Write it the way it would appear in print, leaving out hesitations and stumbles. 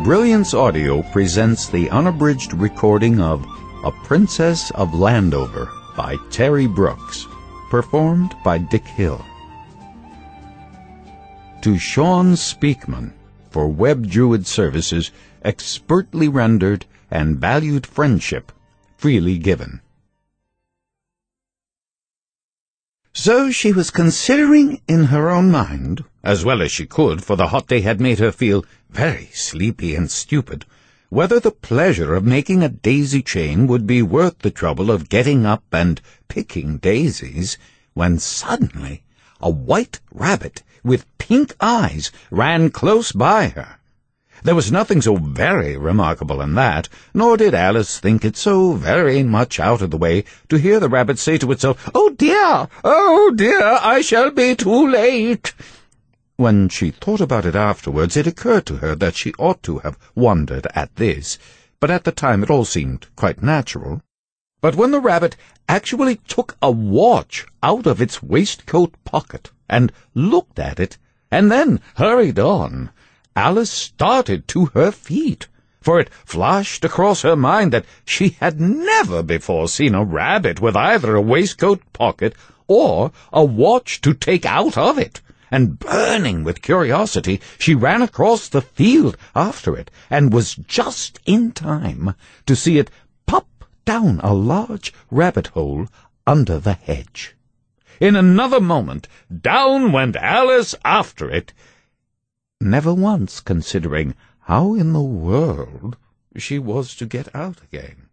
Brilliance Audio presents the unabridged recording of A Princess of Landover by Terry Brooks, performed by Dick Hill. To Sean Speakman, for Web Druid services expertly rendered and valued friendship freely given. So she was considering in her own mind, as well as she could, for the hot day had made her feel very sleepy and stupid, whether the pleasure of making a daisy chain would be worth the trouble of getting up and picking daisies, when suddenly a white rabbit with pink eyes ran close by her. There was nothing so very remarkable in that, nor did Alice think it so very much out of the way to hear the rabbit say to itself, "Oh dear, I shall be too late." When she thought about it afterwards, it occurred to her that she ought to have wondered at this, but at the time it all seemed quite natural. But when the rabbit actually took a watch out of its waistcoat pocket and looked at it, and then hurried on, Alice started to her feet, for it flashed across her mind that she had never before seen a rabbit with either a waistcoat pocket or a watch to take out of it, and burning with curiosity, she ran across the field after it, and was just in time to see it pop down a large rabbit-hole under the hedge. In another moment, down went Alice after it, never once considering how in the world she was to get out again.